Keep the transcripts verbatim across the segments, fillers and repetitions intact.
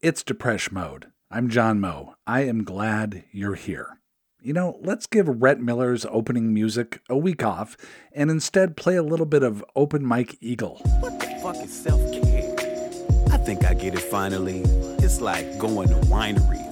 It's Depresh Mode. I'm John Moe. I am glad you're here. You know, let's give Rhett Miller's opening music a week off and instead play a little bit of Open Mike Eagle. What the fuck is self-care? I think I get it finally. It's like going to wineries.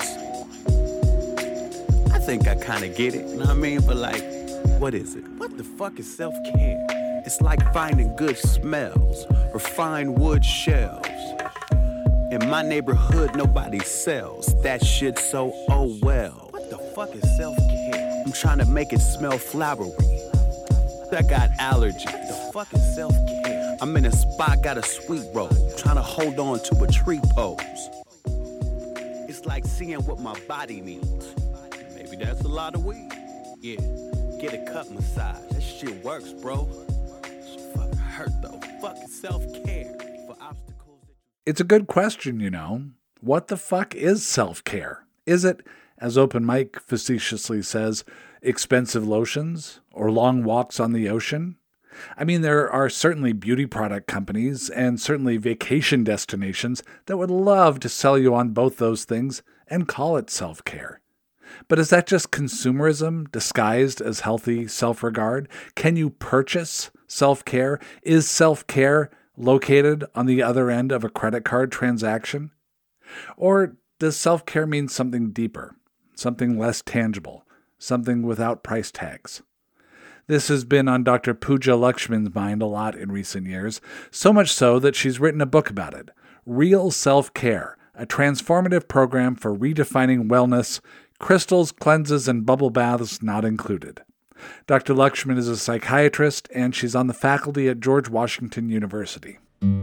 I think I kind of get it, you know what I mean? But like, what is it? What the fuck is self-care? It's like finding good smells or fine wood shelves. In my neighborhood, nobody sells that shit, so oh well. What the fuck is self-care? I'm trying to make it smell flowery. I got allergies. What the fuck is self-care? I'm in a spot, got a sweet roll, trying to hold on to a tree pose. It's like seeing what my body needs. Maybe that's a lot of weed. Yeah, get a cup massage. That shit works, bro. Shit fucking hurt though. Fucking self-care for obstacles. It's a good question, you know. What the fuck is self-care? Is it, as Open Mike facetiously says, expensive lotions or long walks on the ocean? I mean, there are certainly beauty product companies and certainly vacation destinations that would love to sell you on both those things and call it self-care. But is that just consumerism disguised as healthy self-regard? Can you purchase self-care? Is self-care located on the other end of a credit card transaction? Or does self-care mean something deeper, something less tangible, something without price tags? This has been on Doctor Pooja Lakshmin's mind a lot in recent years, so much so that she's written a book about it, Real Self-Care, a transformative program for redefining wellness, crystals, cleanses, and bubble baths not included. Doctor Lakshmin is a psychiatrist, and she's on the faculty at George Washington University.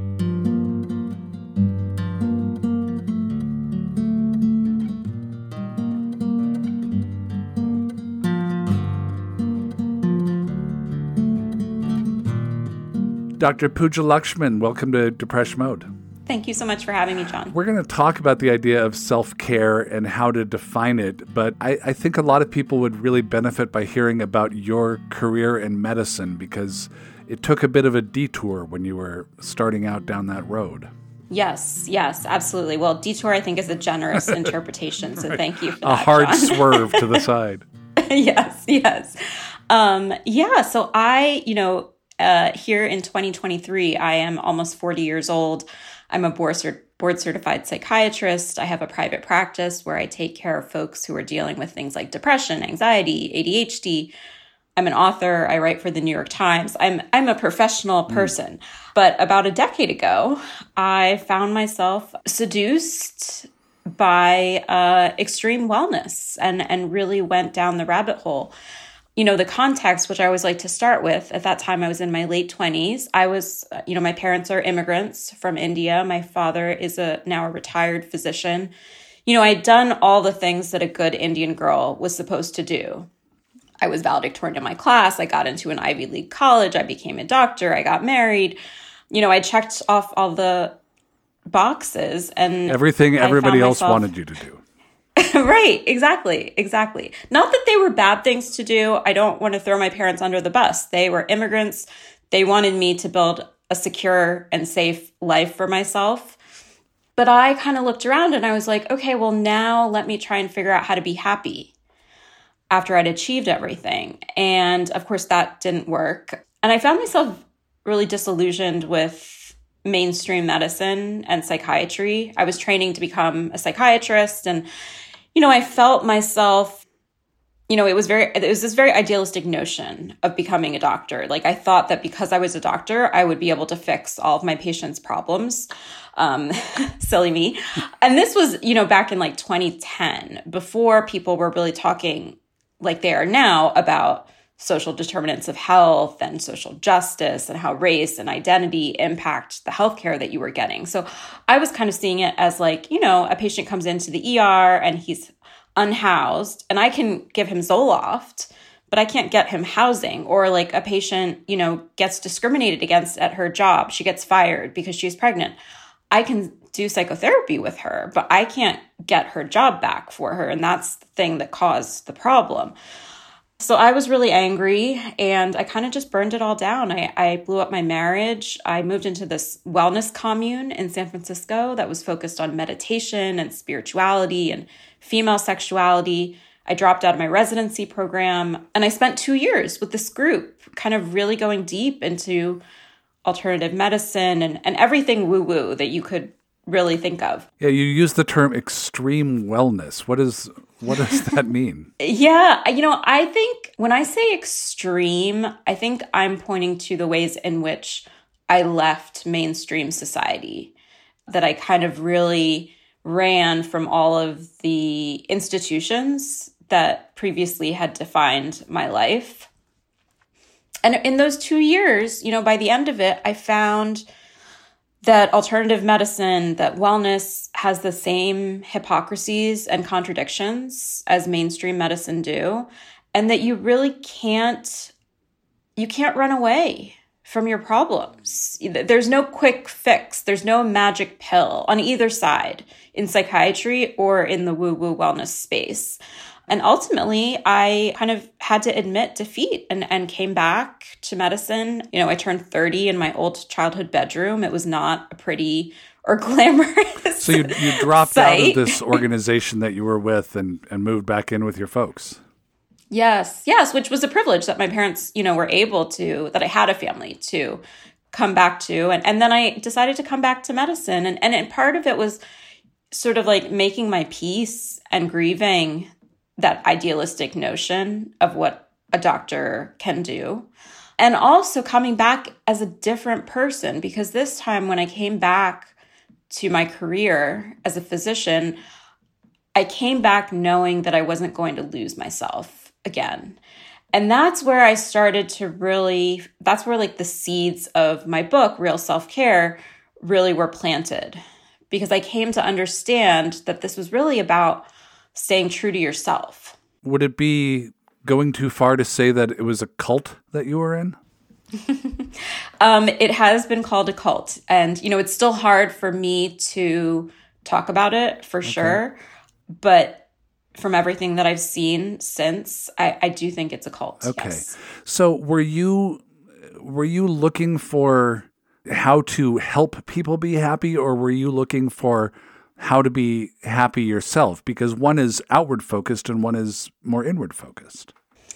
Doctor Pooja Lakshmin, welcome to Depresh Mode. Thank you so much for having me, John. We're going to talk about the idea of self-care and how to define it, but I, I think a lot of people would really benefit by hearing about your career in medicine because it took a bit of a detour when you were starting out down that road. Yes, yes, absolutely. Well, detour, I think, is a generous interpretation, so right. Thank you for a that, A hard John. swerve to the side. Yes, yes. Um, yeah, so I, you know, uh, here in twenty twenty-three, I am almost forty years old. I'm a board certified psychiatrist. I have a private practice where I take care of folks who are dealing with things like depression, anxiety, A D H D. I'm an author. I write for the New York Times. I'm I'm a professional person. Mm. But about a decade ago, I found myself seduced by uh, extreme wellness and, and really went down the rabbit hole. You know, the context, which I always like to start with, at that time I was in my late twenties. I was, you know, my parents are immigrants from India. My father is a now a retired physician. You know, I'd done all the things that a good Indian girl was supposed to do. I was valedictorian in my class. I got into an Ivy League college. I became a doctor. I got married. You know, I checked off all the boxes and everything everybody else myself... wanted you to do. Right, exactly, exactly. Not that they were bad things to do. I don't want to throw my parents under the bus. They were immigrants. They wanted me to build a secure and safe life for myself. But I kind of looked around and I was like, okay, well, now let me try and figure out how to be happy after I'd achieved everything. And of course, that didn't work. And I found myself really disillusioned with mainstream medicine and psychiatry. I was training to become a psychiatrist and you know, I felt myself, you know, it was very, it was this very idealistic notion of becoming a doctor. Like I thought that because I was a doctor, I would be able to fix all of my patients' problems. Um, silly me. And this was, you know, back in like twenty ten, before people were really talking like they are now about social determinants of health and social justice and how race and identity impact the healthcare that you were getting. So I was kind of seeing it as like, you know, a patient comes into the E R and he's unhoused and I can give him Zoloft, but I can't get him housing. Or like a patient, you know, gets discriminated against at her job. She gets fired because she's pregnant. I can do psychotherapy with her, but I can't get her job back for her. And that's the thing that caused the problem. So I was really angry and I kind of just burned it all down. I, I blew up my marriage. I moved into this wellness commune in San Francisco that was focused on meditation and spirituality and female sexuality. I dropped out of my residency program and I spent two years with this group, kind of really going deep into alternative medicine and, and everything woo-woo that you could really think of. Yeah, you use the term extreme wellness. What is what does that mean? Yeah, you know, I think when I say extreme, I think I'm pointing to the ways in which I left mainstream society, that I kind of really ran from all of the institutions that previously had defined my life. And in those two years, you know, by the end of it, I found that alternative medicine, that wellness has the same hypocrisies and contradictions as mainstream medicine do, and that you really can't, you can't run away from your problems. There's no quick fix. There's no magic pill on either side in psychiatry or in the woo-woo wellness space. And ultimately, I kind of had to admit defeat and, and came back to medicine. You know, I turned thirty in my old childhood bedroom. It was not a pretty or glamorous So you, you dropped sight. out of this organization that you were with and, and moved back in with your folks. Yes, yes, which was a privilege that my parents, you know, were able to, that I had a family to come back to. And, and then I decided to come back to medicine. And, and, and part of it was sort of like making my peace and grieving that idealistic notion of what a doctor can do. And also coming back as a different person, because this time when I came back to my career as a physician, I came back knowing that I wasn't going to lose myself again. And that's where I started to really, that's where like the seeds of my book, Real Self-Care, really were planted. Because I came to understand that this was really about staying true to yourself. Would it be going too far to say that it was a cult that you were in? um, it has been called a cult. And, you know, it's still hard for me to talk about it for okay. sure. But from everything that I've seen since, I, I do think it's a cult. Okay. Yes. So were you were you looking for how to help people be happy, or were you looking for how to be happy yourself? Because one is outward focused and one is more inward focused.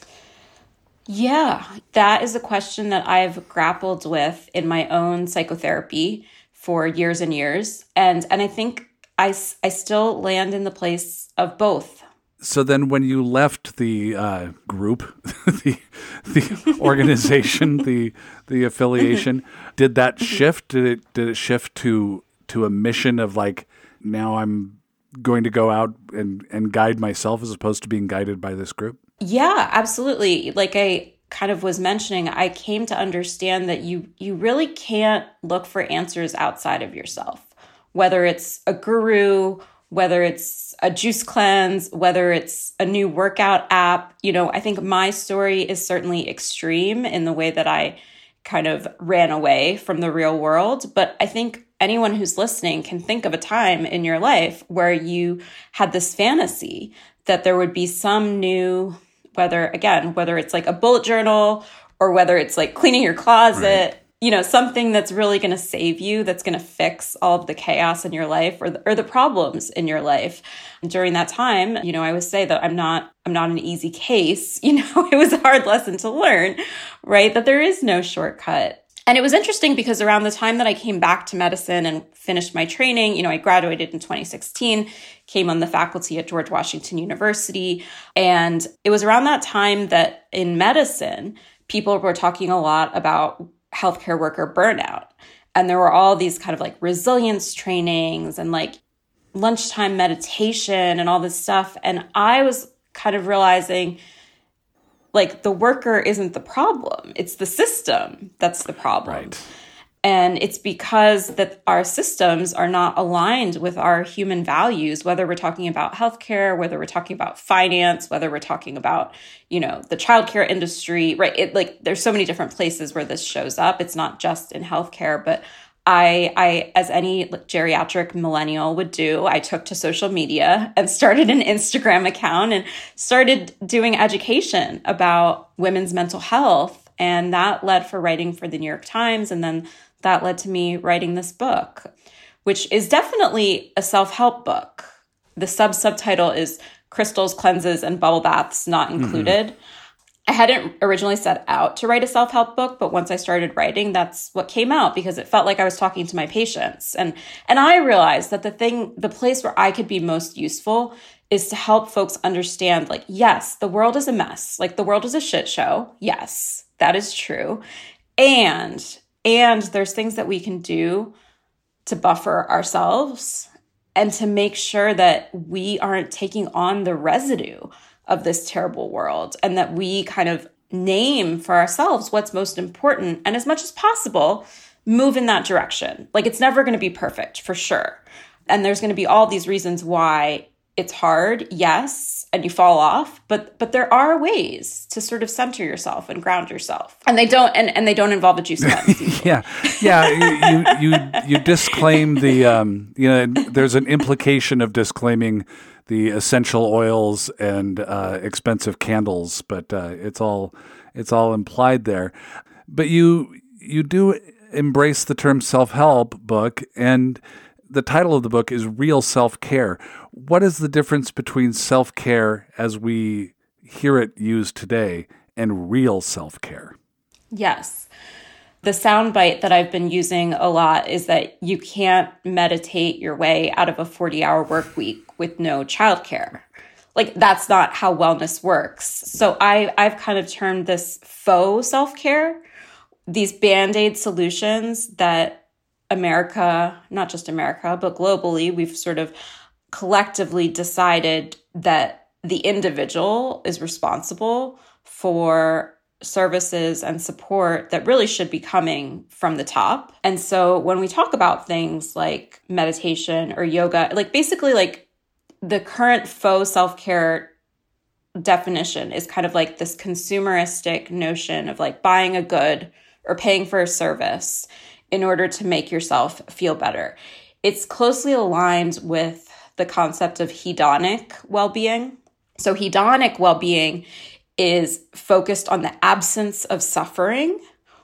Yeah, that is a question that I've grappled with in my own psychotherapy for years and years. And and I think I, I still land in the place of both. So then when you left the uh, group, the the organization, the the affiliation, did that shift? Did it did it shift to to a mission of like, now I'm going to go out and, and guide myself as opposed to being guided by this group? Yeah, absolutely. Like I kind of was mentioning, I came to understand that you you really can't look for answers outside of yourself, whether it's a guru, whether it's a juice cleanse, whether it's a new workout app. You know, I think my story is certainly extreme in the way that I kind of ran away from the real world. But I think anyone who's listening can think of a time in your life where you had this fantasy that there would be some new, whether, again, whether it's like a bullet journal or whether it's like cleaning your closet, right. you know, something that's really going to save you, that's going to fix all of the chaos in your life or the, or the problems in your life. And during that time, you know, I would say that I'm not, I'm not an easy case. You know, it was a hard lesson to learn, right? That there is no shortcut. And it was interesting because around the time that I came back to medicine and finished my training, you know, I graduated in twenty sixteen, came on the faculty at George Washington University. And it was around that time that in medicine, people were talking a lot about healthcare worker burnout. And there were all these kind of like resilience trainings and like lunchtime meditation and all this stuff. And I was kind of realizing, like, the worker isn't the problem. It's the system that's the problem. Right. And it's because that our systems are not aligned with our human values, whether we're talking about healthcare, whether we're talking about finance, whether we're talking about, you know, the childcare industry, right? It like there's so many different places where this shows up. It's not just in healthcare, but I, I, as any geriatric millennial would do, I took to social media and started an Instagram account and started doing education about women's mental health. And that led for writing for the New York Times. And then that led to me writing this book, which is definitely a self-help book. The sub-subtitle is Crystals, Cleanses, and Bubble Baths Not Included. Mm-hmm. I hadn't originally set out to write a self-help book, but once I started writing, that's what came out because it felt like I was talking to my patients. And and I realized that the thing, the place where I could be most useful is to help folks understand, like, yes, the world is a mess. Like, the world is a shit show. Yes, that is true. And, and there's things that we can do to buffer ourselves and to make sure that we aren't taking on the residue of this terrible world, and that we kind of name for ourselves what's most important, and as much as possible, move in that direction. Like, it's never going to be perfect, for sure. And there's going to be all these reasons why it's hard, yes, and you fall off, but but there are ways to sort of center yourself and ground yourself. And they don't and, and they don't involve a juice cleanse. yeah. Yeah, you, you you you disclaim the um you know, there's an implication of disclaiming the essential oils and uh, expensive candles, but uh, it's all it's all implied there. But you you do embrace the term self-help book, and the title of the book is Real Self-Care. What is the difference between self-care as we hear it used today and real self-care? Yes. The soundbite that I've been using a lot is that you can't meditate your way out of a forty-hour work week with no childcare. Like, that's not how wellness works. So I, I've kind of termed this faux self-care, these Band-Aid solutions that America, not just America, but globally, we've sort of collectively decided that the individual is responsible for services and support that really should be coming from the top. And so when we talk about things like meditation or yoga, like basically like the current faux self-care definition is kind of like this consumeristic notion of like buying a good or paying for a service in order to make yourself feel better. It's closely aligned with the concept of hedonic well-being. So hedonic well-being is focused on the absence of suffering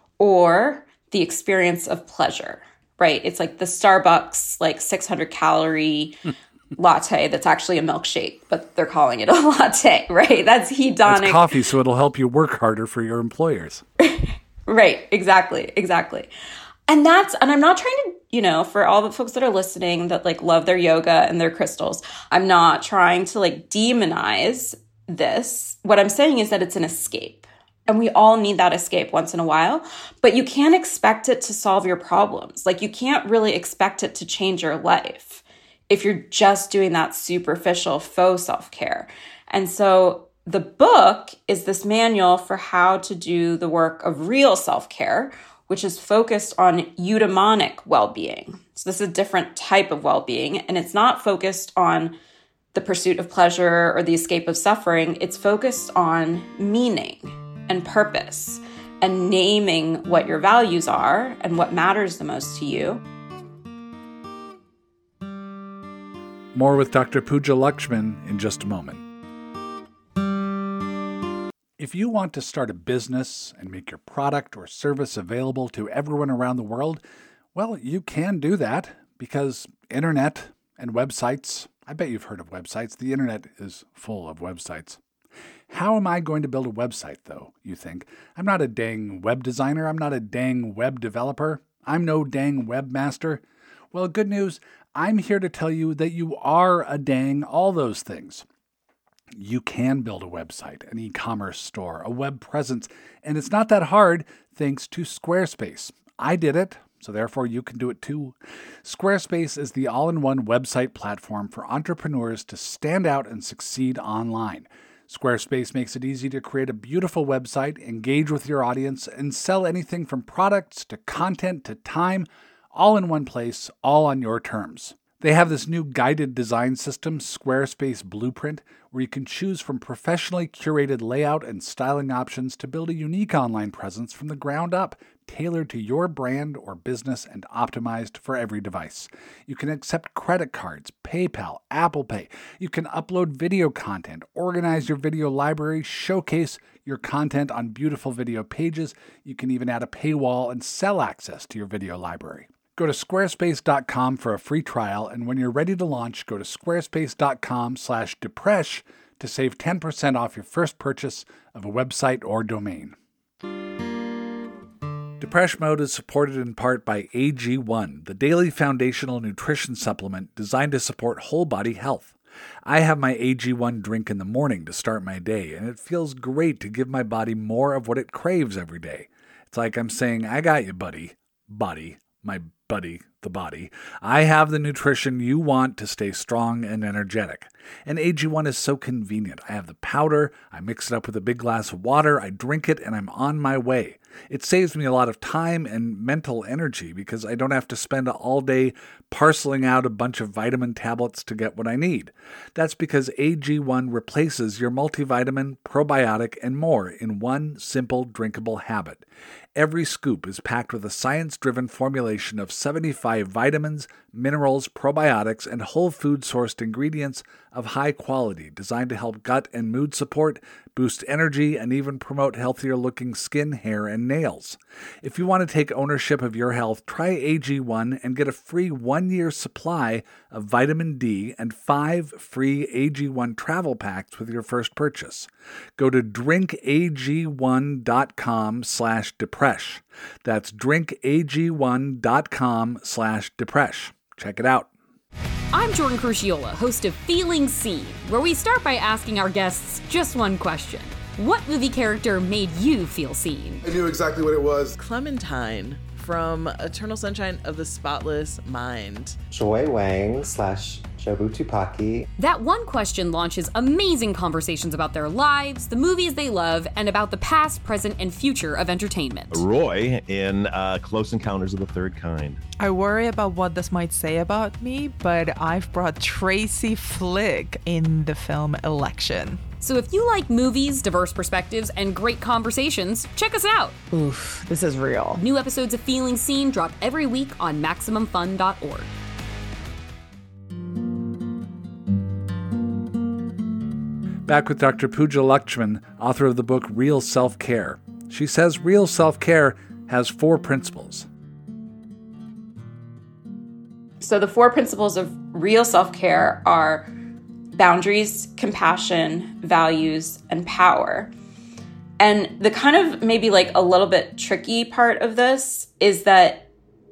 or the experience of pleasure, right? It's like the Starbucks, like six hundred calorie latte that's actually a milkshake, but they're calling it a latte, right? That's hedonic. It's coffee, so it'll help you work harder for your employers. Right, exactly, exactly. And that's, and I'm not trying to, you know, for all the folks that are listening that like love their yoga and their crystals, I'm not trying to like demonize this. What I'm saying is that it's an escape. And we all need that escape once in a while, but you can't expect it to solve your problems. Like, you can't really expect it to change your life if you're just doing that superficial faux self-care. And so the book is this manual for how to do the work of real self-care, which is focused on eudaimonic well-being. So this is a different type of well-being, and it's not focused on the pursuit of pleasure or the escape of suffering. It's focused on meaning and purpose and naming what your values are and what matters the most to you. More with Doctor Pooja Lakshmin in just a moment. If you want to start a business and make your product or service available to everyone around the world, well, you can do that because internet and websites, I bet you've heard of websites. The internet is full of websites. How am I going to build a website, though, you think? I'm not a dang web designer. I'm not a dang web developer. I'm no dang webmaster. Well, good news, I'm here to tell you that you are a dang all those things. You can build a website, an e-commerce store, a web presence, and it's not that hard thanks to Squarespace. I did it, so therefore you can do it too. Squarespace is the all-in-one website platform for entrepreneurs to stand out and succeed online. Squarespace makes it easy to create a beautiful website, engage with your audience, and sell anything from products to content to time, all in one place, all on your terms. They have this new guided design system, Squarespace Blueprint, where you can choose from professionally curated layout and styling options to build a unique online presence from the ground up, tailored to your brand or business and optimized for every device. You can accept credit cards, PayPal, Apple Pay. You can upload video content, organize your video library, showcase your content on beautiful video pages. You can even add a paywall and sell access to your video library. Go to squarespace dot com for a free trial, and when you're ready to launch, go to squarespace dot com slash depresh to save ten percent off your first purchase of a website or domain. Depresh Mode is supported in part by A G one, the daily foundational nutrition supplement designed to support whole body health. I have my A G one drink in the morning to start my day, and it feels great to give my body more of what it craves every day. It's like I'm saying, I got you, buddy. Body. My buddy, the body. I have the nutrition you want to stay strong and energetic. And A G one is so convenient. I have the powder, I mix it up with a big glass of water, I drink it, and I'm on my way. It saves me a lot of time and mental energy because I don't have to spend all day parceling out a bunch of vitamin tablets to get what I need. That's because A G one replaces your multivitamin, probiotic, and more in one simple drinkable habit. Every scoop is packed with a science-driven formulation of seventy-five vitamins, minerals, probiotics, and whole food-sourced ingredients of high quality designed to help gut and mood support, boost energy, and even promote healthier-looking skin, hair, and nails. If you want to take ownership of your health, try A G one and get a free one-year supply of vitamin D and five free A G one travel packs with your first purchase. Go to drink A G one dot com slash depresh. That's drink A G one dot com slash depresh. Check it out. I'm Jordan Crucchiola, host of Feeling Seen, where we start by asking our guests just one question. What movie character made you feel seen? I knew exactly what it was. Clementine from Eternal Sunshine of the Spotless Mind. Joy Wang slash Jobu Tupaki. That one question launches amazing conversations about their lives, the movies they love, and about the past, present, and future of entertainment. Roy in uh, Close Encounters of the Third Kind. I worry about what this might say about me, but I've brought Tracy Flick in the film Election. So if you like movies, diverse perspectives, and great conversations, check us out. Oof, this is real. New episodes of Feeling Seen drop every week on maximum fun dot org. Back with Doctor Pooja Lakshman, author of the book Real Self-Care. She says real self-care has four principles. So the four principles of real self-care are boundaries, compassion, values, and power. And the kind of maybe like a little bit tricky part of this is that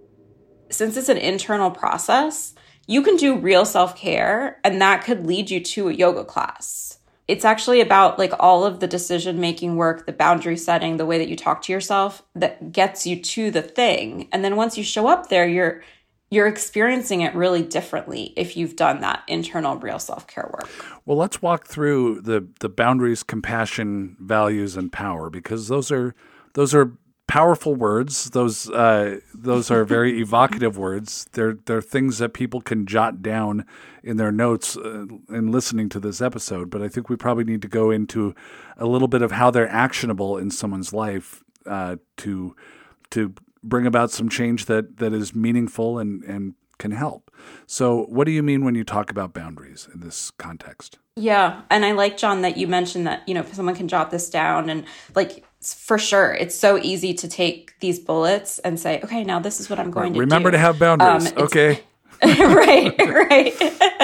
since it's an internal process, you can do real self-care and that could lead you to a yoga class. It's actually about like all of the decision-making work, the boundary setting, the way that you talk to yourself that gets you to the thing. And then once you show up there, you're you're experiencing it really differently if you've done that internal real self-care work. Well, let's walk through the the boundaries, compassion, values, and power, because those are those are powerful words. Those uh, those are very evocative words. They're they're things that people can jot down in their notes uh, in listening to this episode. But I think we probably need to go into a little bit of how they're actionable in someone's life uh, to to bring about some change that that is meaningful and and can help. So what do you mean when you talk about boundaries in this context? Yeah. And I like, John, that you mentioned that, you know, if someone can jot this down and like, for sure, it's so easy to take these bullets and say, okay, now this is what I'm going to Remember do. to have boundaries. Um, okay. right, right.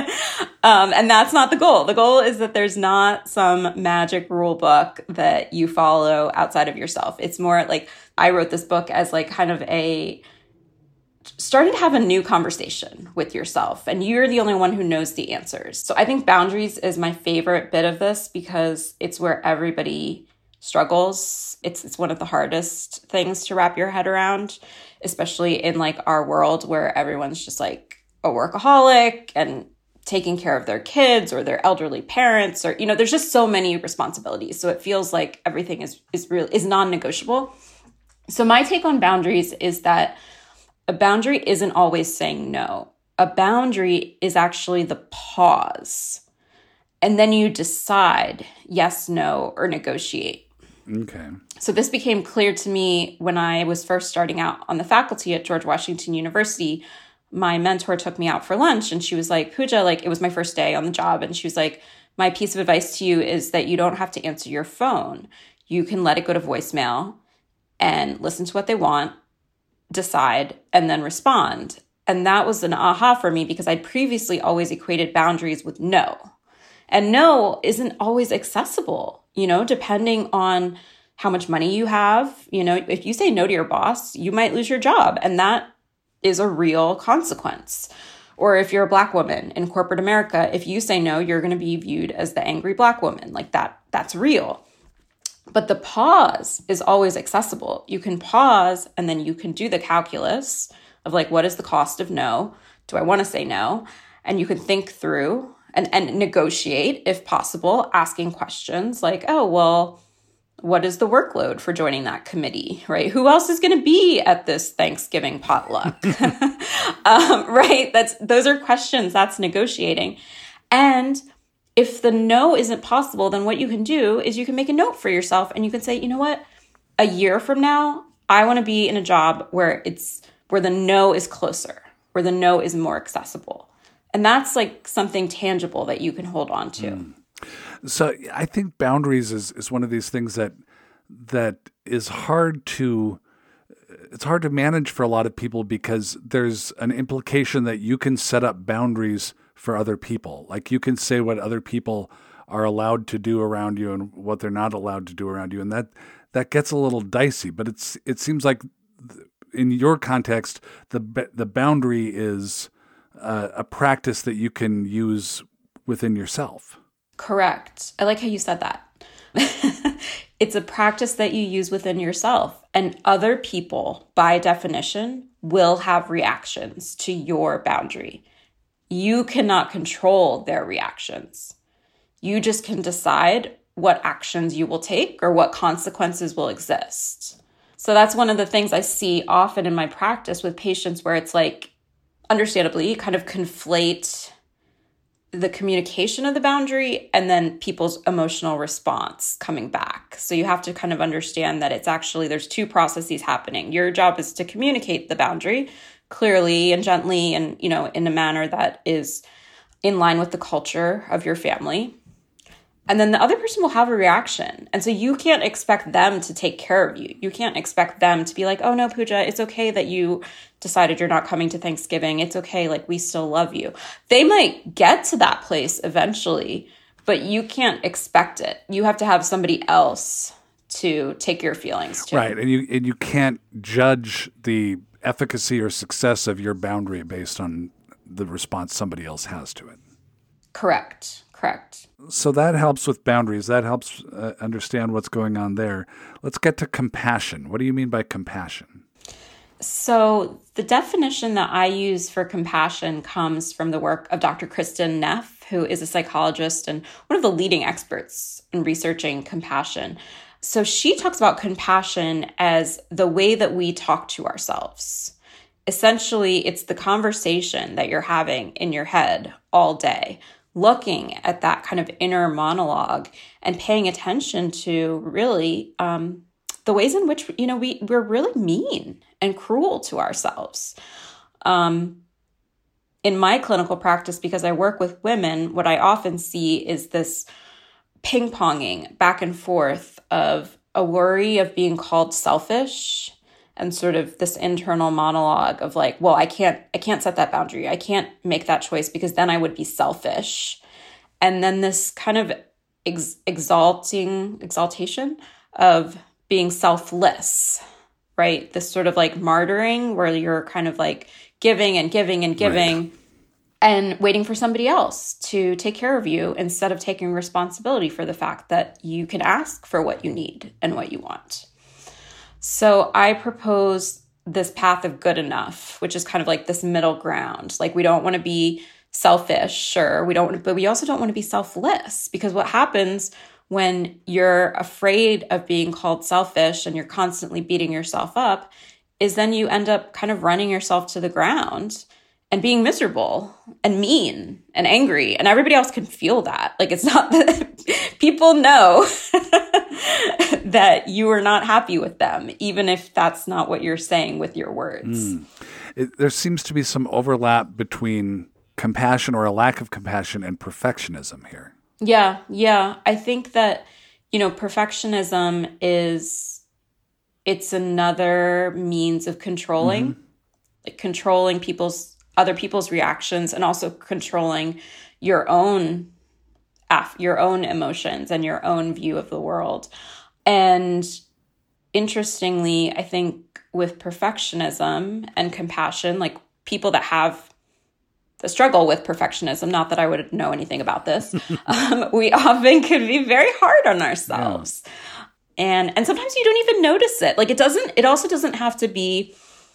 um, and that's not the goal. The goal is that there's not some magic rule book that you follow outside of yourself. It's more like I wrote this book as like kind of a starting to have a new conversation with yourself, and you're the only one who knows the answers. So I think boundaries is my favorite bit of this because it's where everybody struggles. It's it's one of the hardest things to wrap your head around, especially in like our world where everyone's just like a workaholic and taking care of their kids or their elderly parents, or, you know, there's just so many responsibilities. So it feels like everything is is real is non-negotiable. So my take on boundaries is that a boundary isn't always saying no. a boundary is actually the pause. And then you decide yes, no, or negotiate. Okay. So this became clear to me when I was first starting out on the faculty at George Washington University. My mentor took me out for lunch and she was like, Pooja, like it was my first day on the job. And she was like, my piece of advice to you is that you don't have to answer your phone. You can let it go to voicemail and listen to what they want, decide, and then respond. And that was an aha for me because I'd previously always equated boundaries with no. And no isn't always accessible, you know, depending on how much money you have. You know, if you say no to your boss, you might lose your job. And that is a real consequence. Or if you're a Black woman in corporate America, if you say no, you're going to be viewed as the angry Black woman. Like that, that's real. But the pause is always accessible. You can pause and then you can do the calculus of like, what is the cost of no? Do I want to say no? And you can think through and, and negotiate if possible, asking questions like, oh, well, what is the workload for joining that committee, right? Who else is going to be at this Thanksgiving potluck, um, right? That's those are questions. That's negotiating. And if the no isn't possible, then what you can do is you can make a note for yourself and you can say, you know what? A year from now, I want to be in a job where it's where the no is closer, where the no is more accessible. And that's like something tangible that you can hold on to. Mm. So I think boundaries is, is one of these things that that is hard to it's hard to manage for a lot of people because there's an implication that you can set up boundaries for other people. Like you can say what other people are allowed to do around you and what they're not allowed to do around you. And that that gets a little dicey, but it's it seems like in your context, the the boundary is uh, a practice that you can use within yourself. Correct. I like how you said that. It's a practice that you use within yourself. And other people, by definition, will have reactions to your boundary. You cannot control their reactions. You just can decide what actions you will take or what consequences will exist. So that's one of the things I see often in my practice with patients where it's like, understandably, you kind of conflate the communication of the boundary and then people's emotional response coming back. So you have to kind of understand that it's actually, there's two processes happening. Your job is to communicate the boundary clearly and gently and, you know, in a manner that is in line with the culture of your family. And then the other person will have a reaction. And so you can't expect them to take care of you. You can't expect them to be like, oh no, Pooja, it's okay that you decided you're not coming to Thanksgiving. It's okay. Like, we still love you. They might get to that place eventually, but you can't expect it. You have to have somebody else to take your feelings to. Right. And you, and you can't judge the efficacy or success of your boundary based on the response somebody else has to it. Correct. Correct. So that helps with boundaries. That helps uh, understand what's going on there. Let's get to compassion. What do you mean by compassion? So the definition that I use for compassion comes from the work of Doctor Kristin Neff, who is a psychologist and one of the leading experts in researching compassion. So she talks about compassion as the way that we talk to ourselves. Essentially, it's the conversation that you're having in your head all day, looking at that kind of inner monologue and paying attention to really um, the ways in which, you know, we, we're really mean and cruel to ourselves. Um, in my clinical practice, because I work with women, what I often see is this ping-ponging back and forth of a worry of being called selfish and sort of this internal monologue of like, well, I can't, I can't set that boundary. I can't make that choice because then I would be selfish. And then this kind of ex- exalting, exaltation of being selfless, right? This sort of like martyring where you're kind of like giving and giving and giving right. and waiting for somebody else to take care of you instead of taking responsibility for the fact that you can ask for what you need and what you want. So I propose this path of good enough, which is kind of like this middle ground. Like, we don't want to be selfish, sure, we don't, but we also don't want to be selfless, because what happens when you're afraid of being called selfish and you're constantly beating yourself up is then you end up kind of running yourself to the ground and being miserable and mean and angry. And everybody else can feel that. Like, it's not that people know that you are not happy with them, even if that's not what you're saying with your words. Mm. It, there seems to be some overlap between compassion or a lack of compassion and perfectionism here. Yeah, yeah. I think that, you know, perfectionism is, it's another means of controlling, mm-hmm. like controlling people's, other people's reactions, and also controlling your own, your own emotions and your own view of the world. And interestingly, I think with perfectionism and compassion, like people that have the struggle with perfectionism, not that I would know anything about this, um, we often can be very hard on ourselves. Yeah. And and sometimes you don't even notice it. Like it doesn't, it also doesn't have to be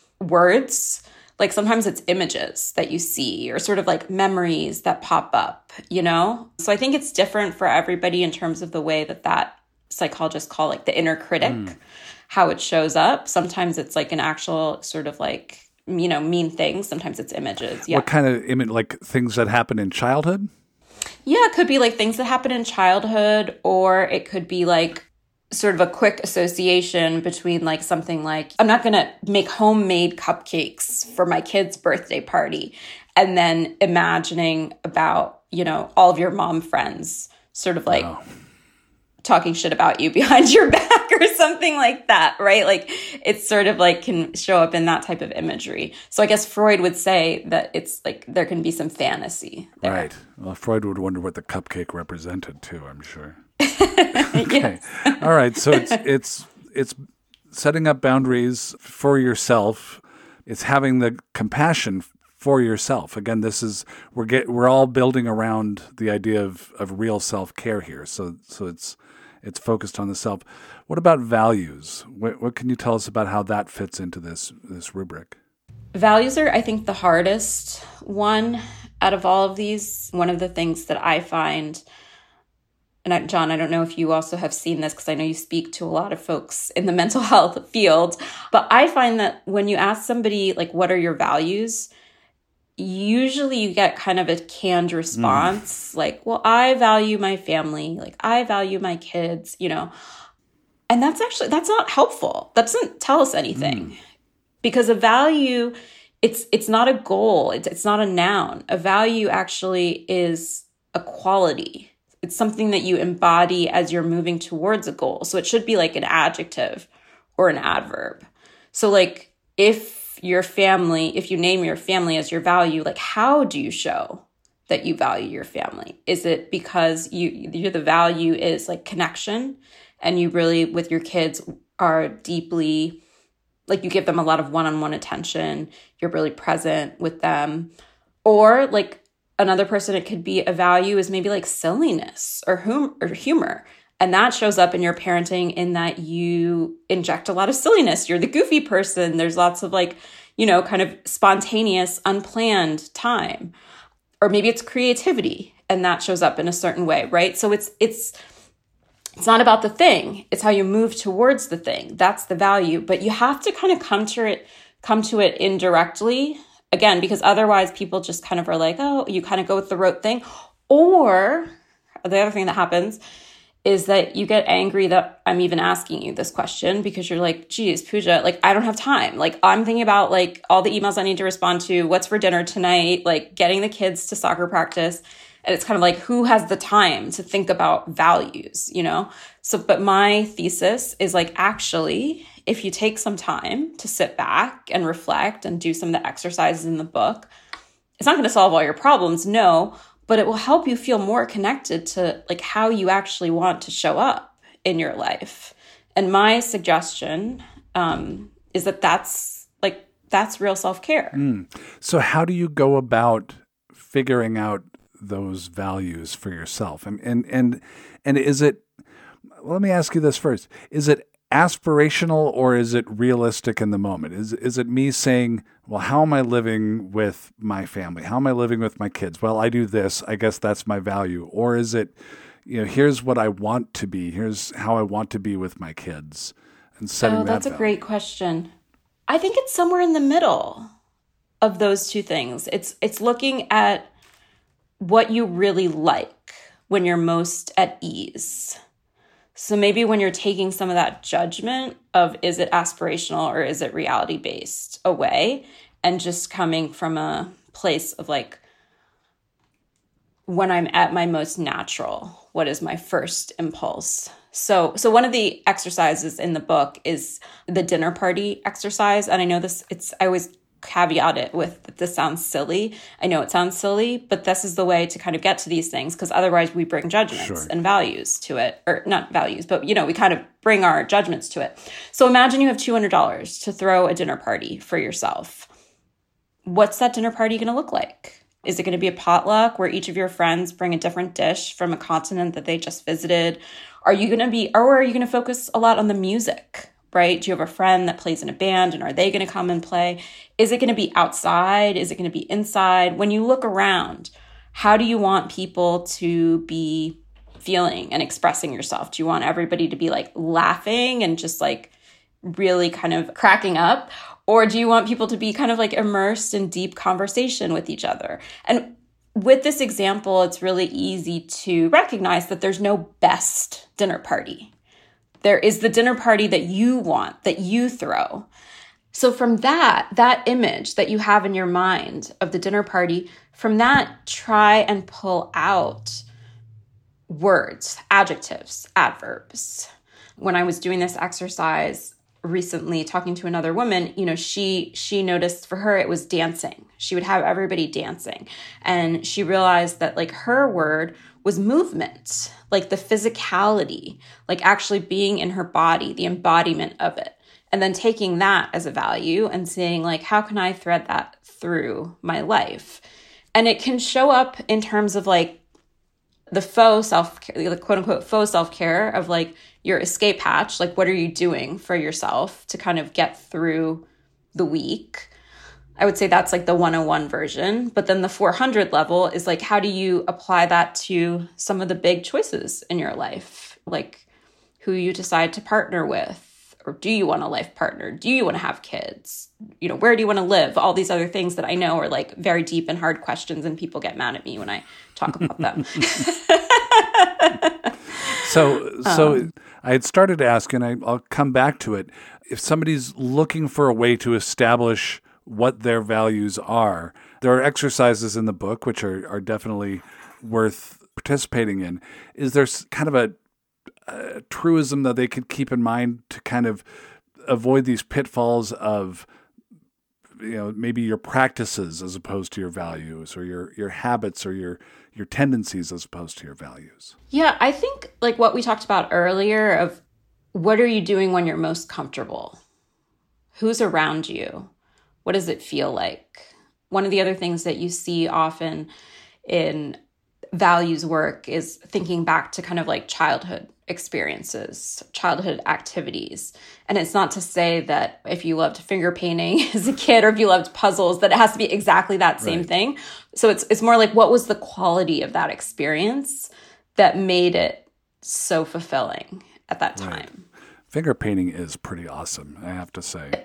words. Like sometimes it's images that you see or sort of like memories that pop up, you know? So I think it's different for everybody in terms of the way that that psychologists call like the inner critic, mm. how it shows up. Sometimes it's like an actual sort of like, you know, mean things. Sometimes it's images. Yeah. What kind of image, like things that happen in childhood? Yeah, it could be like things that happen in childhood, or it could be like sort of a quick association between like something like, I'm not going to make homemade cupcakes for my kid's birthday party. And then imagining about, you know, all of your mom friends sort of like wow. talking shit about you behind your back or something like that, right? Like it's sort of like can show up in that type of imagery. So I guess Freud would say that it's like there can be some fantasy there. Right. Well, Freud would wonder what the cupcake represented too, I'm sure. Okay. Yes. All right. So it's it's it's setting up boundaries for yourself. It's having the compassion for yourself. Again, this is we're get we're all building around the idea of, of real self-care here. So so it's it's focused on the self. What about values? What, what can you tell us about how that fits into this this rubric? Values are, I think, the hardest one out of all of these. One of the things that I find, and I, John, I don't know if you also have seen this because I know you speak to a lot of folks in the mental health field, but I find that when you ask somebody, like, what are your values? Usually you get kind of a canned response, mm. like, well, I value my family, like, I value my kids, you know, and that's actually, that's not helpful. That doesn't tell us anything mm. because a value, it's it's not a goal. It's, it's not a noun. A value actually is a quality. It's something that you embody as you're moving towards a goal. So it should be like an adjective or an adverb. So like if your family, if you name your family as your value, like how do you show that you value your family? Is it because you you're the value is like connection and you really with your kids are deeply, like you give them a lot of one-on-one attention, you're really present with them? Or like another person, it could be a value is maybe like silliness or, hum- or humor. And that shows up in your parenting in that you inject a lot of silliness. You're the goofy person. There's lots of like, you know, kind of spontaneous, unplanned time. Or maybe it's creativity and that shows up in a certain way, right? So it's it's it's not about the thing. It's how you move towards the thing. That's the value. But you have to kind of come to it, come to it indirectly. Again, because otherwise people just kind of are like, oh, you kind of go with the rote thing. Or the other thing that happens is that you get angry that I'm even asking you this question because you're like, geez, Pooja, like, I don't have time. Like, I'm thinking about like all the emails I need to respond to, what's for dinner tonight, like getting the kids to soccer practice. And it's kind of like, who has the time to think about values, you know? So, but my thesis is like, actually, if you take some time to sit back and reflect and do some of the exercises in the book, it's not going to solve all your problems, no, but it will help you feel more connected to like how you actually want to show up in your life. And my suggestion um, is that that's like, that's real self-care. Mm. So how do you go about figuring out those values for yourself? And, and, and, and is it, well, let me ask you this first. Is it aspirational or is it realistic in the moment? Is is it me saying, well, how am I living with my family? How am I living with my kids? Well, I do this. I guess that's my value. Or is it, you know, here's what I want to be. Here's how I want to be with my kids. And setting oh, that's that a great question. I think it's somewhere in the middle. of those two things. It's it's looking at what you really like when you're most at ease. So maybe when you're taking some of that judgment of is it aspirational or is it reality based away, and just coming from a place of like, when I'm at my most natural, what is my first impulse? So so one of the exercises in the book is the dinner party exercise. And I know this, it's, I always caveat it with that this sounds silly. I know it sounds silly, but this is the way to kind of get to these things, because otherwise we bring judgments Sure. and values to it, or not values, but you know, we kind of bring our judgments to it. So imagine you have two hundred dollars to throw a dinner party for yourself. What's that dinner party going to look like? Is it going to be a potluck where each of your friends bring a different dish from a continent that they just visited? Are you going to be, or are you going to focus a lot on the music, right? Do you have a friend that plays in a band, and are they going to come and play? Is it going to be outside? Is it going to be inside? When you look around, how do you want people to be feeling and expressing yourself? Do you want everybody to be like laughing and just like really kind of cracking up? Or do you want people to be kind of like immersed in deep conversation with each other? And with this example, it's really easy to recognize that there's no best dinner party. There is the dinner party that you want, that you throw. So from that, that image that you have in your mind of the dinner party, from that, try and pull out words, adjectives, adverbs. When I was doing this exercise recently, talking to another woman, you know, she she noticed for her it was dancing. She would have everybody dancing. And she realized that like her word was movement, like the physicality, like actually being in her body, the embodiment of it. And then taking that as a value and saying like, how can I thread that through my life? And it can show up in terms of like the faux self-care, the quote unquote faux self-care of like your escape hatch, like what are you doing for yourself to kind of get through the week? I would say that's like the one oh one version. But then the four hundred level is like, how do you apply that to some of the big choices in your life? Like who you decide to partner with, or do you want a life partner? Do you want to have kids? You know, where do you want to live? All these other things that I know are like very deep and hard questions, and people get mad at me when I talk about them. So, so Um, I had started asking, I, I'll come back to it. If somebody's looking for a way to establish what their values are, there are exercises in the book which are, are definitely worth participating in. Is there s- kind of a, a truism that they could keep in mind to kind of avoid these pitfalls of, you know, maybe your practices as opposed to your values, or your, your habits or your, your tendencies as opposed to your values? Yeah, I think like what we talked about earlier of what are you doing when you're most comfortable? Who's around you? What does it feel like? One of the other things that you see often in values work is thinking back to kind of like childhood experiences, childhood activities. And it's not to say that if you loved finger painting as a kid, or if you loved puzzles, that it has to be exactly that same Right. thing. So it's it's more like, what was the quality of that experience that made it so fulfilling at that time? Right. Finger painting is pretty awesome, I have to say.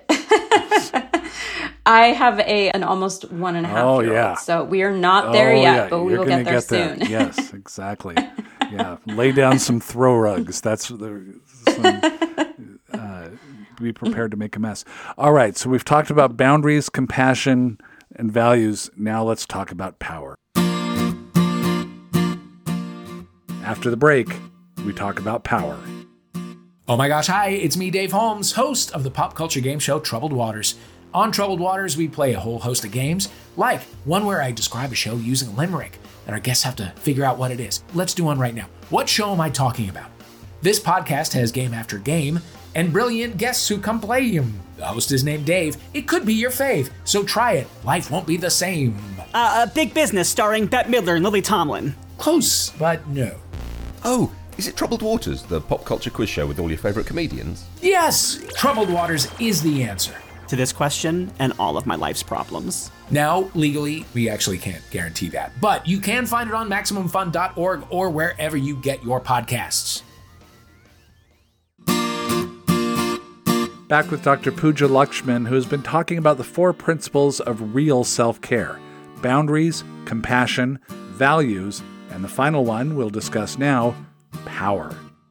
I have a an almost one and a half Oh, year yeah. old, so we are not there Oh, yet, yeah, but we you're will gonna get there that. soon. Yes, exactly. Yeah, lay down some throw rugs. That's the. Some, uh, be prepared to make a mess. All right, so we've talked about boundaries, compassion, and values. Now let's talk about power. After the break, we talk about power. Oh my gosh, hi, it's me, Dave Holmes, host of the pop culture game show Troubled Waters. On Troubled Waters, we play a whole host of games, like one where I describe a show using a limerick, and our guests have to figure out what it is. Let's do one right now. What show am I talking about? This podcast has game after game, and brilliant guests who come play them. The host is named Dave. It could be your fave, so try it. Life won't be the same. Uh, Big Business starring Bette Midler and Lily Tomlin. Close, but no. Oh, is it Troubled Waters, the pop culture quiz show with all your favourite comedians? Yes, Troubled Waters is the answer to this question and all of my life's problems. Now, legally, we actually can't guarantee that, but you can find it on Maximum Fun dot org or wherever you get your podcasts. Back with Doctor Pooja Lakshman, who has been talking about the four principles of real self-care: boundaries, compassion, values, and the final one we'll discuss now, power.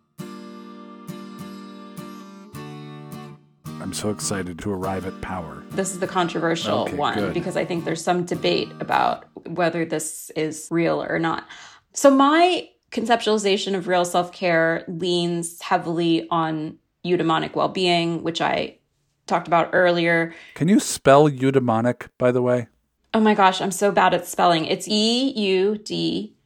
I'm so excited to arrive at power. This is the controversial Okay, one good. because I think there's some debate about whether this is real or not. So my conceptualization of real self-care leans heavily on eudaimonic well-being, which I talked about earlier. Can you spell eudaimonic, by the way? Oh my gosh, I'm so bad at spelling. It's E U D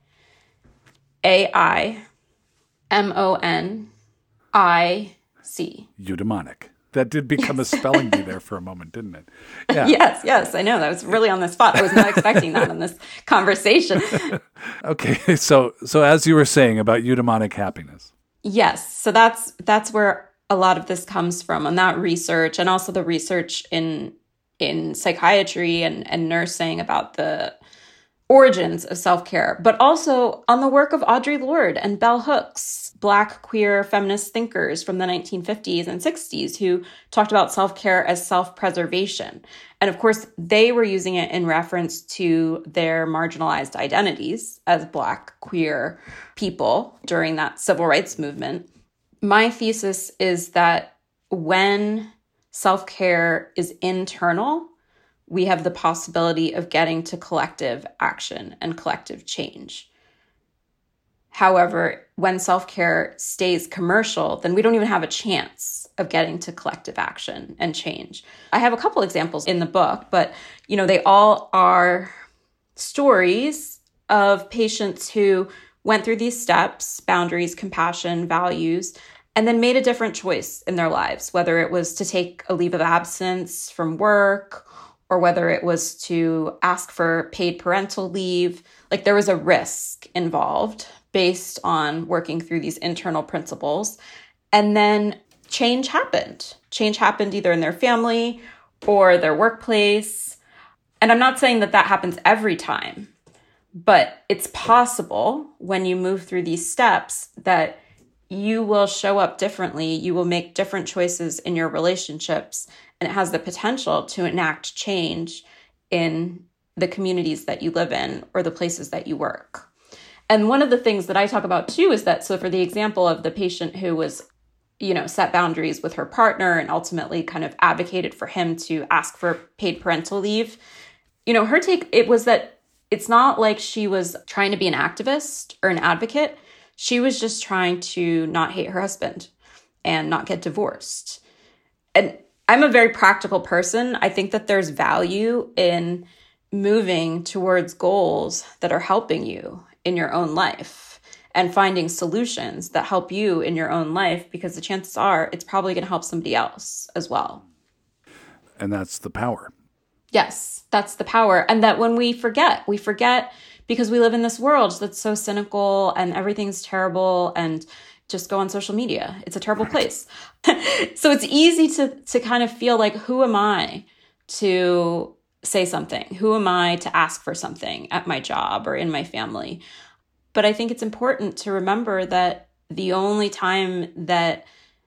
A I M O N I C. Eudaimonic. That did become a spelling bee there for a moment, didn't it? Yeah. Yes, yes, I know. That was really on the spot. I was not expecting that in this conversation. Okay, so so as you were saying about eudaimonic happiness. Yes, so that's that's where a lot of this comes from, and that research, and also the research in in psychiatry and, and nursing about the origins of self-care, but also on the work of Audre Lorde and Bell Hooks, Black queer feminist thinkers from the nineteen fifties and sixties who talked about self-care as self-preservation. And of course, they were using it in reference to their marginalized identities as Black queer people during that civil rights movement. My thesis is that when self-care is internal, we have the possibility of getting to collective action and collective change. However, when self-care stays commercial, then we don't even have a chance of getting to collective action and change. I have a couple examples in the book, but you know, they all are stories of patients who went through these steps: boundaries, compassion, values, and then made a different choice in their lives, whether it was to take a leave of absence from work, or whether it was to ask for paid parental leave. Like, there was a risk involved based on working through these internal principles. And then change happened. Change happened either in their family or their workplace. And I'm not saying that that happens every time, but it's possible when you move through these steps that you will show up differently. You will make different choices in your relationships, and it has the potential to enact change in the communities that you live in or the places that you work. And one of the things that I talk about too is that, so for the example of the patient who was, you know, set boundaries with her partner and ultimately kind of advocated for him to ask for paid parental leave, you know, her take, it was that it's not like she was trying to be an activist or an advocate. She was just trying to not hate her husband and not get divorced. And I'm a very practical person. I think that there's value in moving towards goals that are helping you in your own life and finding solutions that help you in your own life, because the chances are it's probably going to help somebody else as well. And that's the power. Yes, that's the power. And that when we forget, we forget because we live in this world that's so cynical and everything's terrible, and just go on social media. It's a terrible place. So it's easy to to kind of feel like, who am I to say something? Who am I to ask for something at my job or in my family? But I think it's important to remember that the only time that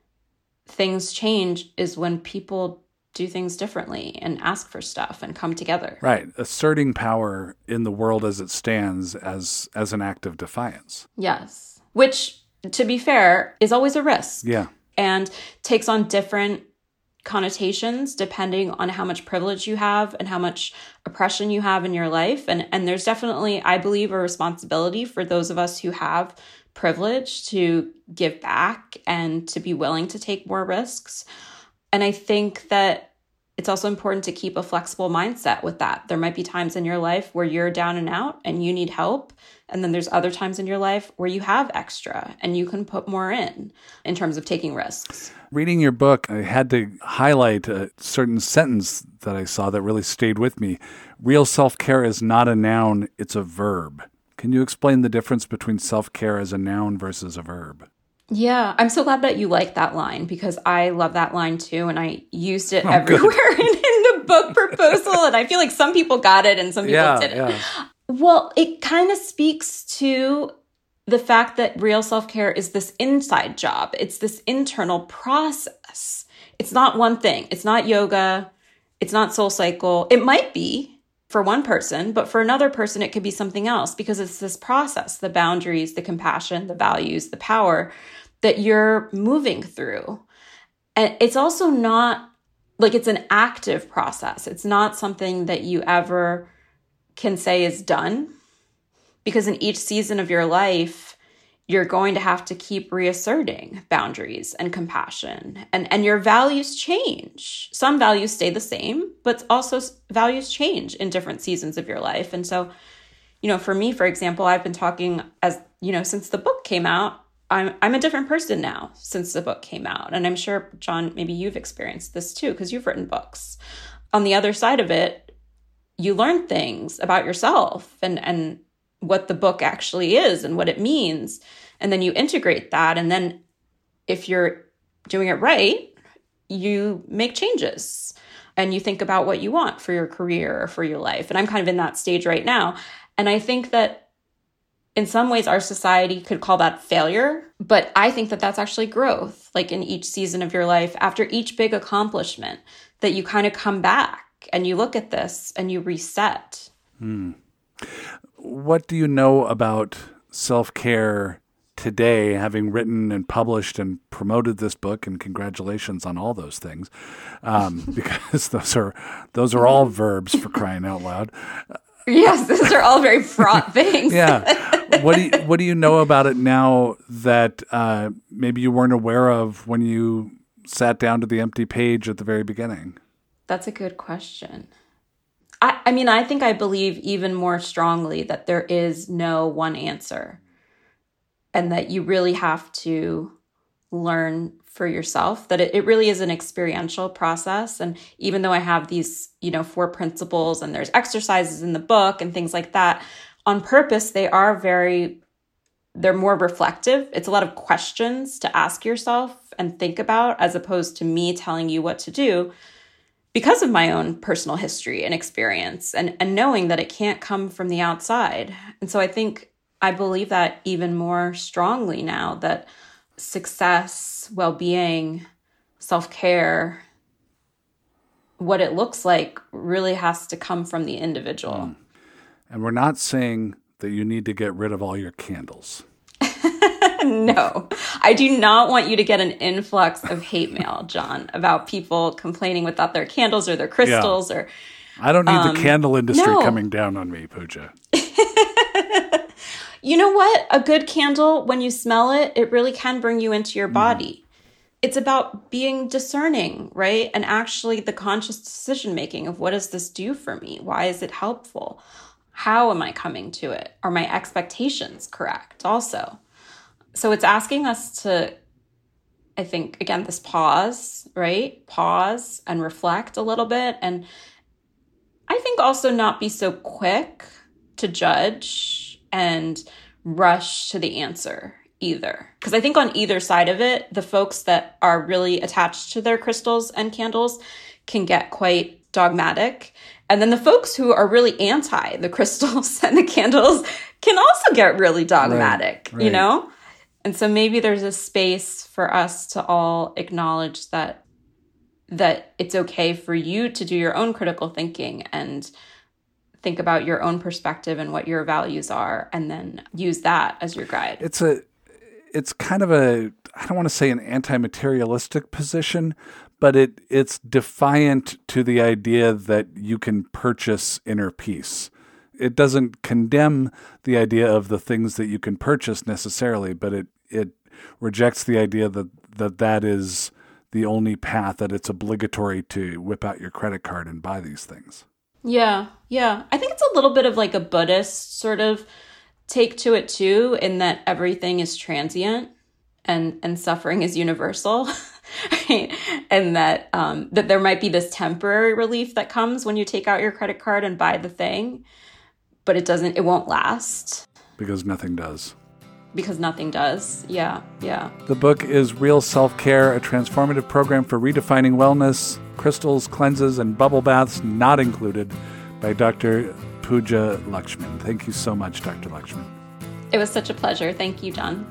things change is when people do things differently and ask for stuff and come together. Right. Asserting power in the world as it stands as as an act of defiance. Yes. Which, to be fair, is always a risk. Yeah. And takes on different connotations depending on how much privilege you have and how much oppression you have in your life. And, and there's definitely, I believe, a responsibility for those of us who have privilege to give back and to be willing to take more risks. And I think that it's also important to keep a flexible mindset with that. There might be times in your life where you're down and out and you need help. And then there's other times in your life where you have extra and you can put more in, in terms of taking risks. Reading your book, I had to highlight a certain sentence that I saw that really stayed with me. Real self-care is not a noun, it's a verb. Can you explain the difference between self-care as a noun versus a verb? Yeah, I'm so glad that you like that line, because I love that line too. And I used it oh, everywhere in, in the book proposal. And I feel like some people got it and some people yeah, didn't. Yeah. Well, it kind of speaks to the fact that real self-care is this inside job. It's this internal process. It's not one thing. It's not yoga. It's not SoulCycle. It might be for one person, but for another person, it could be something else because it's this process, the boundaries, the compassion, the values, the power that you're moving through. And it's also not like it's an active process. It's not something that you ever can say is done. Because in each season of your life, you're going to have to keep reasserting boundaries and compassion. And, and your values change. Some values stay the same, but also values change in different seasons of your life. And so, you know, for me, for example, I've been talking as, you know, since the book came out, I'm I'm a different person now since the book came out. And I'm sure, John, maybe you've experienced this too, because you've written books. On the other side of it, you learn things about yourself and, and, what the book actually is and what it means. And then you integrate that. And then if you're doing it right, you make changes and you think about what you want for your career or for your life. And I'm kind of in that stage right now. And I think that in some ways our society could call that failure, but I think that that's actually growth. Like in each season of your life, after each big accomplishment, that you kind of come back and you look at this and you reset. Hmm. What do you know about self-care today, having written and published and promoted this book? And congratulations on all those things, um, because those are those are all verbs, for crying out loud. Yes, those are all very fraught things. Yeah. What do you, what do you know about it now that uh, maybe you weren't aware of when you sat down to the empty page at the very beginning? That's a good question. I, I mean, I think I believe even more strongly that there is no one answer and that you really have to learn for yourself, that it, it really is an experiential process. And even though I have these, you know, four principles and there's exercises in the book and things like that, on purpose, they are very, they're more reflective. It's a lot of questions to ask yourself and think about as opposed to me telling you what to do, because of my own personal history and experience and, and knowing that it can't come from the outside. And so I think I believe that even more strongly now, that success, well-being, self-care, what it looks like really has to come from the individual. Mm. And we're not saying that you need to get rid of all your candles. No, I do not want you to get an influx of hate mail, John, about people complaining without their candles or their crystals. Yeah. Or I don't need um, the candle industry no. coming down on me, Pooja. You know what? A good candle, when you smell it, it really can bring you into your body. Mm. It's about being discerning, right? And actually the conscious decision making of what does this do for me? Why is it helpful? How am I coming to it? Are my expectations correct also? So it's asking us to, I think, again, this pause, right? Pause and reflect a little bit. And I think also not be so quick to judge and rush to the answer either. Because I think on either side of it, the folks that are really attached to their crystals and candles can get quite dogmatic. And then the folks who are really anti the crystals and the candles can also get really dogmatic, right, right. you know? And so maybe there's a space for us to all acknowledge that that it's okay for you to do your own critical thinking and think about your own perspective and what your values are, and then use that as your guide. It's a, it's kind of a, I don't want to say an anti-materialistic position, but it it's defiant to the idea that you can purchase inner peace. It doesn't condemn the idea of the things that you can purchase necessarily, but it, it rejects the idea that, that that is the only path, that it's obligatory to whip out your credit card and buy these things. Yeah, yeah. I think it's a little bit of like a Buddhist sort of take to it too, in that everything is transient and, and suffering is universal. Right? And that um, that there might be this temporary relief that comes when you take out your credit card and buy the thing. But it doesn't, it won't last. Because nothing does. Because nothing does. Yeah, yeah. The book is Real Self-Care, a transformative program for redefining wellness, crystals, cleanses, and bubble baths not included, by Doctor Pooja Lakshman. Thank you so much, Doctor Lakshman. It was such a pleasure. Thank you, John.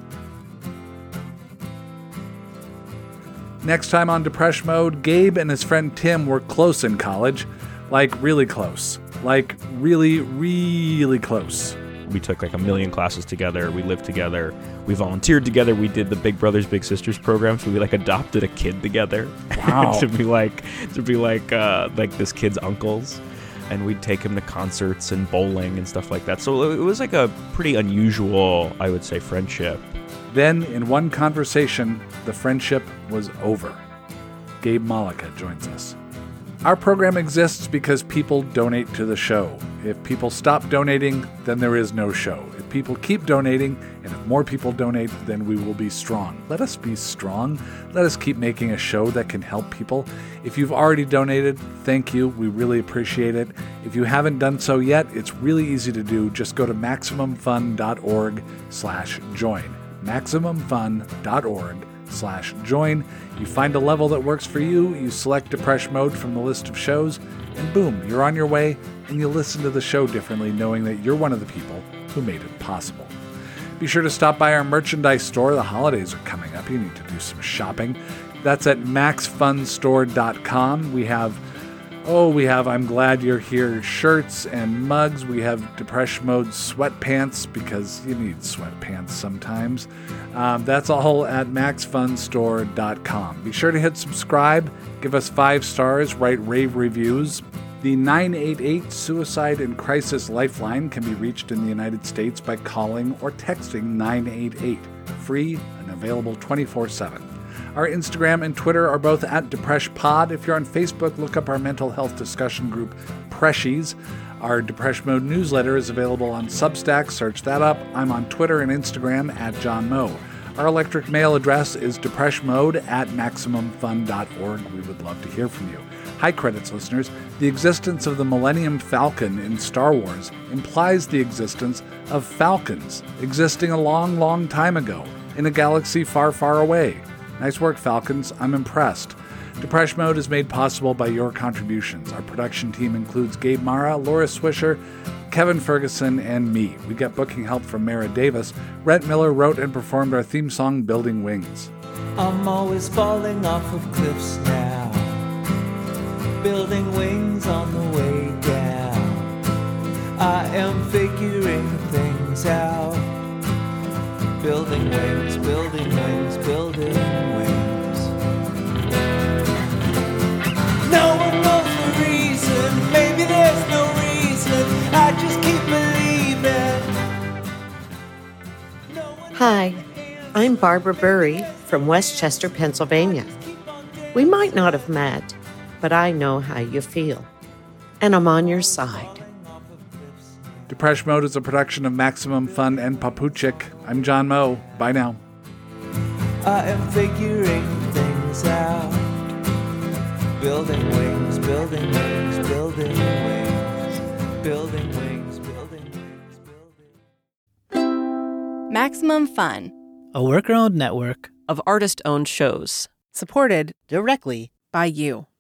Next time on Depresh Mode, Gabe and his friend Tim were close in college. Like, really close. Like, really, really close. We took like a million classes together. We lived together. We volunteered together. We did the Big Brothers Big Sisters program. So we like adopted a kid together. Wow. to be like to be like uh, like this kid's uncles, and we'd take him to concerts and bowling and stuff like that. So it was like a pretty unusual, I would say, friendship. Then, in one conversation, the friendship was over. Gabe Malika joins us. Our program exists because people donate to the show. If people stop donating, then there is no show. If people keep donating, and if more people donate, then we will be strong. Let us be strong. Let us keep making a show that can help people. If you've already donated, thank you. We really appreciate it. If you haven't done so yet, it's really easy to do. Just go to MaximumFun.org slash join. MaximumFun.org slash join. You find a level that works for you, you select Depresh Mode from the list of shows, and boom, you're on your way, and you listen to the show differently knowing that you're one of the people who made it possible. Be sure to stop by our merchandise store. The holidays are coming up. You need to do some shopping. That's at max fun store dot com. We have Oh, we have I'm Glad You're Here shirts and mugs. We have Depresh Mode sweatpants because you need sweatpants sometimes. Um, that's all at max fun store dot com. Be sure to hit subscribe, give us five stars, write rave reviews. The nine eight eight Suicide and Crisis Lifeline can be reached in the United States by calling or texting nine eight eight. Free and available twenty-four seven. Our Instagram and Twitter are both at DepreshPod. If you're on Facebook, look up our mental health discussion group, Preshies. Our Depresh Mode newsletter is available on Substack. Search that up. I'm on Twitter and Instagram at John Moe. Our electric mail address is depreshmode at maximum fun dot org. We would love to hear from you. Hi, Credits listeners. The existence of the Millennium Falcon in Star Wars implies the existence of Falcons existing a long, long time ago in a galaxy far, far away. Nice work, Falcons. I'm impressed. Depresh Mode is made possible by your contributions. Our production team includes Gabe Mara, Laura Swisher, Kevin Ferguson, and me. We get booking help from Mara Davis. Rhett Miller wrote and performed our theme song, Building Wings. I'm always falling off of cliffs now, building wings on the way down. I am figuring things out. Building wings, building wings, building wings. No one knows the reason, maybe there's no reason, I just keep believing. Hi, I'm Barbara Burry from Westchester, Pennsylvania. We might not have met, but I know how you feel, and I'm on your side. Depresh Mode is a production of Maximum Fun and Papuchik. I'm John Moe. Bye now. I am figuring things out. Building wings, building wings, building wings, building wings, building wings, building. Maximum Fun, a worker-owned network of artist-owned shows, supported directly by you.